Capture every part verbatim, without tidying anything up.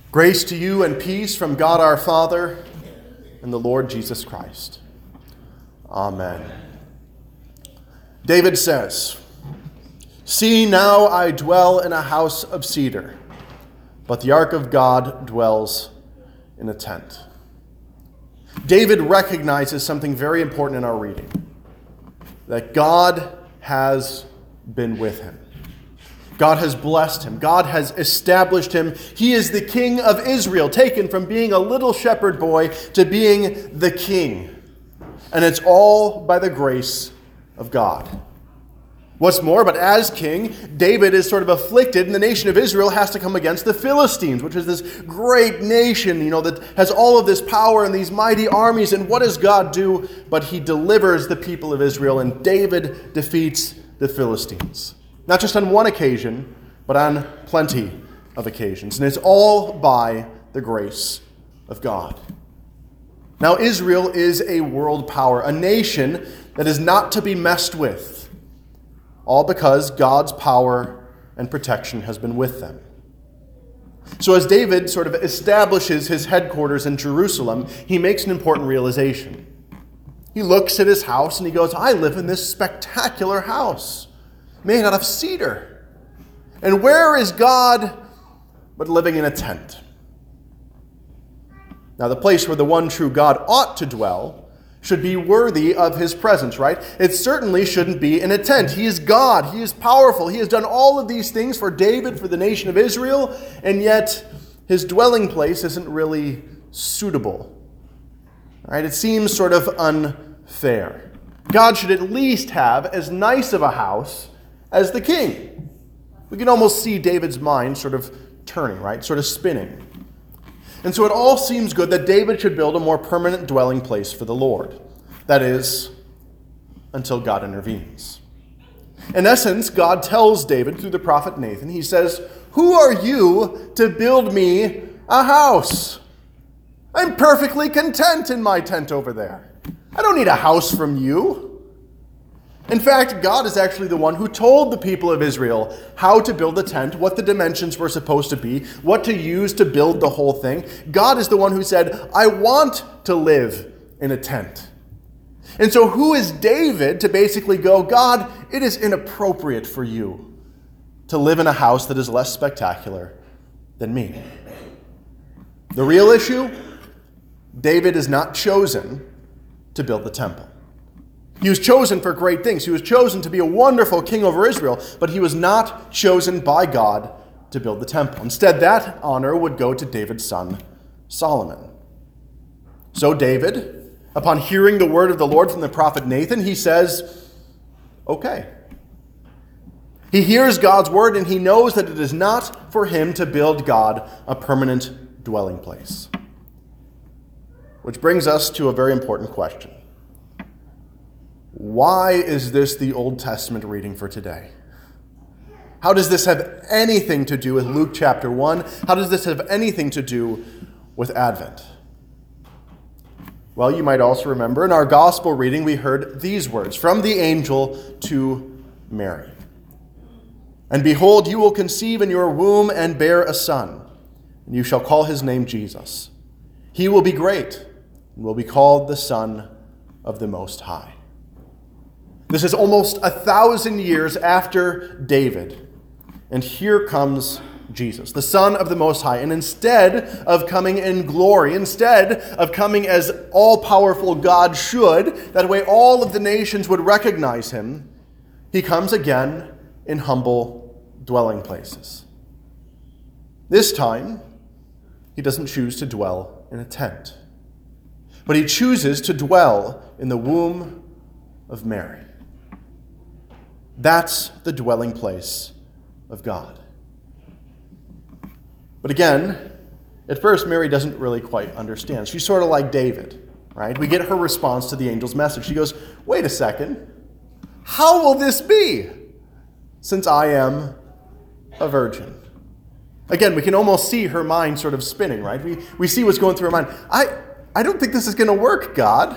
Grace to you and peace from God our Father and the Lord Jesus Christ. Amen. David says, "See, now I dwell in a house of cedar, but the ark of God dwells in a tent." David recognizes something very important in our reading, that God has been with him. God has blessed him. God has established him. He is the king of Israel, taken from being a little shepherd boy to being the king. And it's all by the grace of God. What's more, but as king, David is sort of afflicted, and the nation of Israel has to come against the Philistines, which is this great nation, you know, that has all of this power and these mighty armies. And what does God do? But he delivers the people of Israel, and David defeats the Philistines. Not just on one occasion, but on plenty of occasions. And it's all by the grace of God. Now, Israel is a world power, a nation that is not to be messed with, all because God's power and protection has been with them. So as David sort of establishes his headquarters in Jerusalem, he makes an important realization. He looks at his house and he goes, "I live in this spectacular house, made out of cedar. And where is God but living in a tent?" Now, the place where the one true God ought to dwell should be worthy of his presence, right? It certainly shouldn't be in a tent. He is God. He is powerful. He has done all of these things for David, for the nation of Israel, and yet his dwelling place isn't really suitable. Right? It seems sort of unfair. God should at least have as nice of a house as the king. We can almost see David's mind sort of turning, right? Sort of spinning. And so it all seems good that David should build a more permanent dwelling place for the Lord. That is, until God intervenes. In essence, God tells David through the prophet Nathan, he says, "Who are you to build me a house? I'm perfectly content in my tent over there. I don't need a house from you." In fact, God is actually the one who told the people of Israel how to build the tent, what the dimensions were supposed to be, what to use to build the whole thing. God is the one who said, "I want to live in a tent." And so who is David to basically go, "God, it is inappropriate for you to live in a house that is less spectacular than me"? The real issue, David is not chosen to build the temple. He was chosen for great things. He was chosen to be a wonderful king over Israel, but he was not chosen by God to build the temple. Instead, that honor would go to David's son, Solomon. So David, upon hearing the word of the Lord from the prophet Nathan, he says, okay. He hears God's word and he knows that it is not for him to build God a permanent dwelling place. Which brings us to a very important question. Why is this the Old Testament reading for today? How does this have anything to do with Luke chapter one? How does this have anything to do with Advent? Well, you might also remember in our gospel reading we heard these words from the angel to Mary. "And behold, you will conceive in your womb and bear a son, and you shall call his name Jesus. He will be great and will be called the Son of the Most High." This is almost a thousand years after David. And here comes Jesus, the Son of the Most High. And instead of coming in glory, instead of coming as all-powerful God should, that way all of the nations would recognize him, he comes again in humble dwelling places. This time, he doesn't choose to dwell in a tent, but he chooses to dwell in the womb of Mary. That's the dwelling place of God. But again, at first, Mary doesn't really quite understand. She's sort of like David, right? We get her response to the angel's message. She goes, "Wait a second. How will this be, since I am a virgin?" Again, we can almost see her mind sort of spinning, right? We, we see what's going through her mind. I, I don't think this is going to work, God.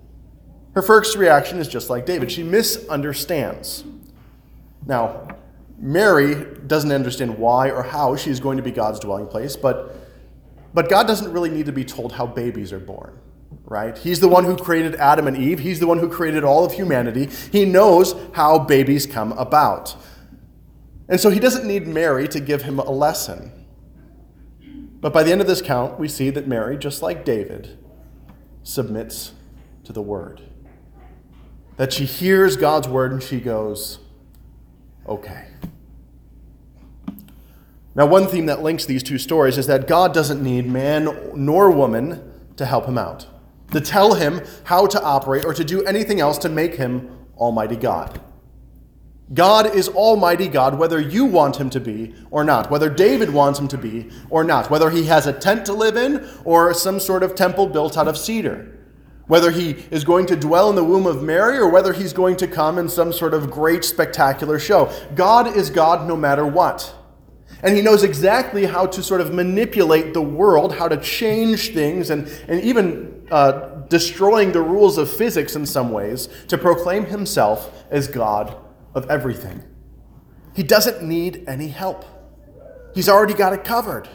Her first reaction is just like David. She misunderstands. Now, Mary doesn't understand why or how she's going to be God's dwelling place, but, but God doesn't really need to be told how babies are born, right? He's the one who created Adam and Eve. He's the one who created all of humanity. He knows how babies come about. And so he doesn't need Mary to give him a lesson. But by the end of this count, we see that Mary, just like David, submits to the word. That she hears God's word and she goes, okay. Now, one theme that links these two stories is that God doesn't need man nor woman to help him out, to tell him how to operate or to do anything else to make him Almighty God. God is Almighty God, whether you want him to be or not, whether David wants him to be or not, whether he has a tent to live in or some sort of temple built out of cedar, whether he is going to dwell in the womb of Mary or whether he's going to come in some sort of great spectacular show. God is God no matter what. And he knows exactly how to sort of manipulate the world, how to change things, and, and even uh, destroying the rules of physics in some ways to proclaim himself as God of everything. He doesn't need any help. He's already got it covered.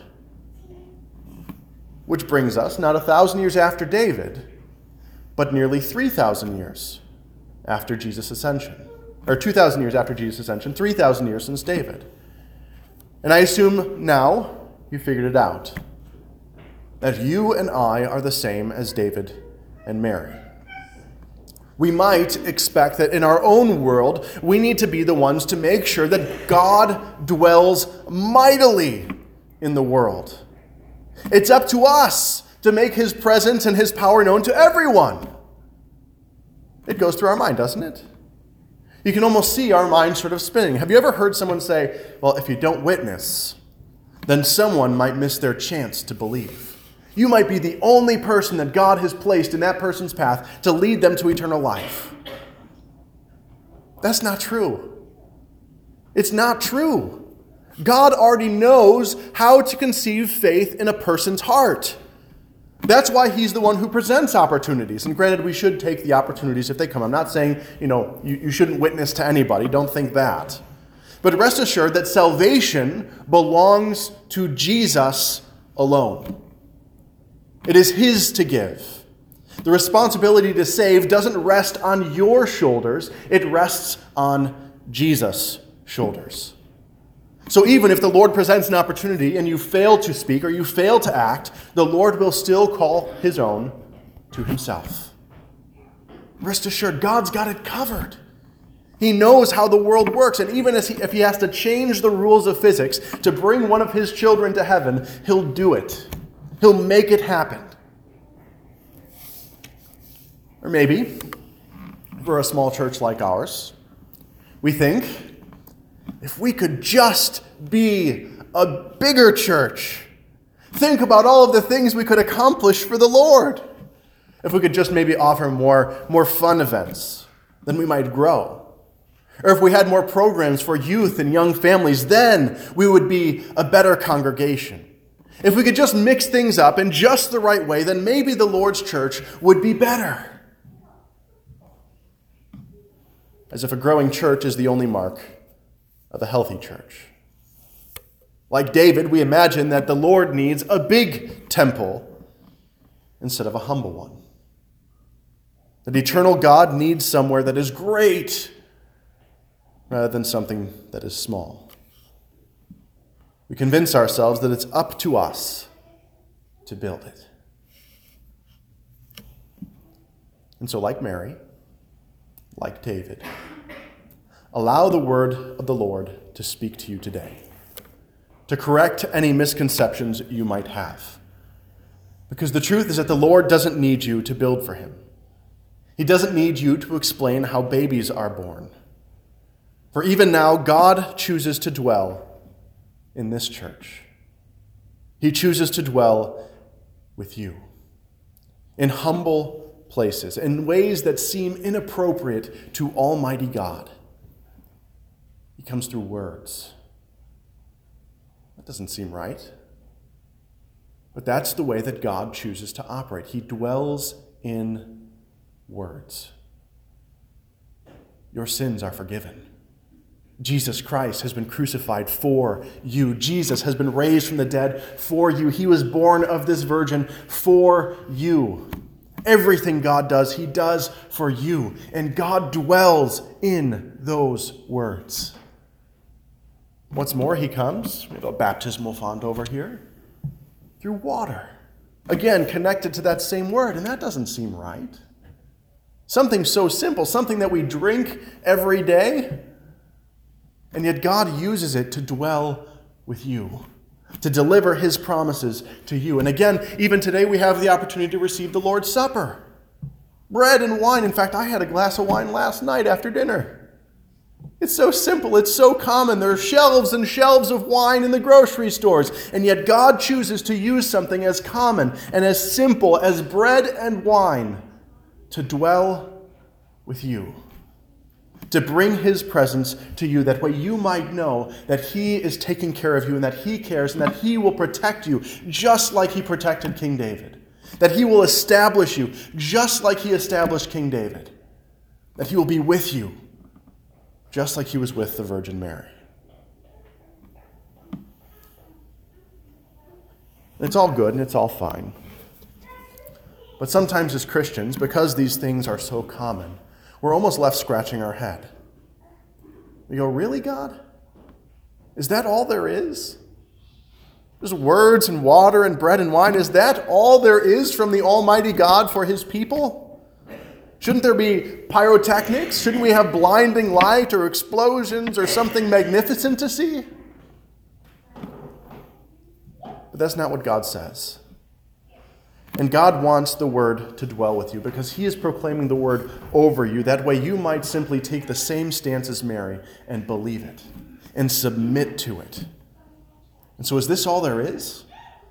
Which brings us not a thousand years after David, but nearly three thousand years after Jesus' ascension. Or two thousand years after Jesus' ascension, three thousand years since David. And I assume now you figured it out, that you and I are the same as David and Mary. We might expect that in our own world, we need to be the ones to make sure that God dwells mightily in the world. It's up to us to make his presence and his power known to everyone. It goes through our mind, doesn't it? You can almost see our mind sort of spinning. Have you ever heard someone say, well, if you don't witness, then someone might miss their chance to believe. You might be the only person that God has placed in that person's path to lead them to eternal life. That's not true. It's not true. God already knows how to conceive faith in a person's heart. That's why he's the one who presents opportunities. And granted, we should take the opportunities if they come. I'm not saying, you know, you, you shouldn't witness to anybody. Don't think that. But rest assured that salvation belongs to Jesus alone. It is his to give. The responsibility to save doesn't rest on your shoulders. It rests on Jesus' shoulders. So even if the Lord presents an opportunity and you fail to speak or you fail to act, the Lord will still call his own to himself. Rest assured, God's got it covered. He knows how the world works, and even if he, if he has to change the rules of physics to bring one of his children to heaven, he'll do it. He'll make it happen. Or maybe, for a small church like ours, we think, if we could just be a bigger church, think about all of the things we could accomplish for the Lord. If we could just maybe offer more, more fun events, then we might grow. Or if we had more programs for youth and young families, then we would be a better congregation. If we could just mix things up in just the right way, then maybe the Lord's church would be better. As if a growing church is the only mark of a healthy church. Like David, we imagine that the Lord needs a big temple instead of a humble one. That eternal God needs somewhere that is great rather than something that is small. We convince ourselves that it's up to us to build it. And so, like Mary, like David, allow the word of the Lord to speak to you today, to correct any misconceptions you might have. Because the truth is that the Lord doesn't need you to build for him. He doesn't need you to explain how babies are born. For even now, God chooses to dwell in this church. He chooses to dwell with you in humble places, in ways that seem inappropriate to Almighty God. He comes through words. That doesn't seem right. But that's the way that God chooses to operate. He dwells in words. Your sins are forgiven. Jesus Christ has been crucified for you. Jesus has been raised from the dead for you. He was born of this virgin for you. Everything God does, he does for you. And God dwells in those words. What's more, he comes, we have a baptismal font over here, through water. Again, connected to that same word, and that doesn't seem right. Something so simple, something that we drink every day, and yet God uses it to dwell with you, to deliver his promises to you. And again, even today we have the opportunity to receive the Lord's Supper. Bread and wine. In fact, I had a glass of wine last night after dinner. It's so simple. It's so common. There are shelves and shelves of wine in the grocery stores. And yet God chooses to use something as common and as simple as bread and wine to dwell with you, to bring his presence to you, that way you might know that he is taking care of you and that he cares and that he will protect you just like he protected King David, that he will establish you just like he established King David, that he will be with you just like he was with the Virgin Mary. It's all good and it's all fine. But sometimes as Christians, because these things are so common, we're almost left scratching our head. We go, really, God? Is that all there is? Just words and water and bread and wine? Is that all there is from the Almighty God for his people? Shouldn't there be pyrotechnics? Shouldn't we have blinding light or explosions or something magnificent to see? But that's not what God says. And God wants the word to dwell with you because he is proclaiming the word over you. That way you might simply take the same stance as Mary and believe it and submit to it. And so is this all there is?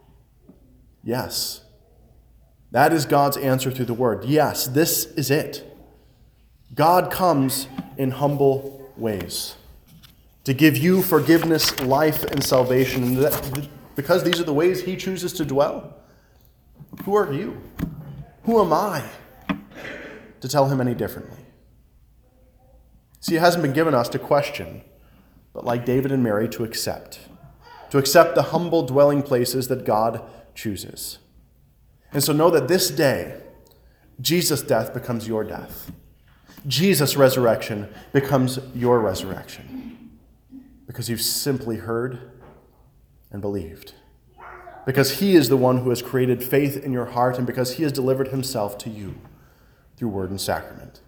Yes. That is God's answer through the word. Yes, this is it. God comes in humble ways to give you forgiveness, life, and salvation. And that, because these are the ways he chooses to dwell. Who are you? Who am I to tell him any differently? See, it hasn't been given us to question, but like David and Mary, to accept. To accept the humble dwelling places that God chooses. And so know that this day, Jesus' death becomes your death. Jesus' resurrection becomes your resurrection. Because you've simply heard and believed. Because he is the one who has created faith in your heart, and because he has delivered himself to you through word and sacrament.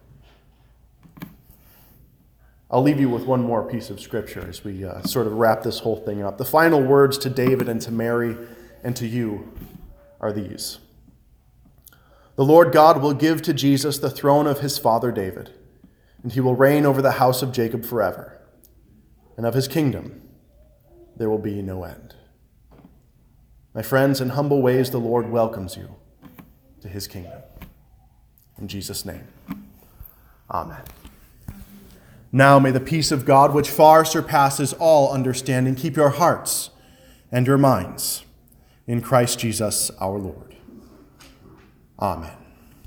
I'll leave you with one more piece of scripture as we uh, sort of wrap this whole thing up. The final words to David and to Mary and to you are these. The Lord God will give to Jesus the throne of his father David, and he will reign over the house of Jacob forever, and of his kingdom there will be no end. My friends, in humble ways, the Lord welcomes you to his kingdom. In Jesus' name, amen. Now may the peace of God, which far surpasses all understanding, keep your hearts and your minds in Christ Jesus our Lord. Amen.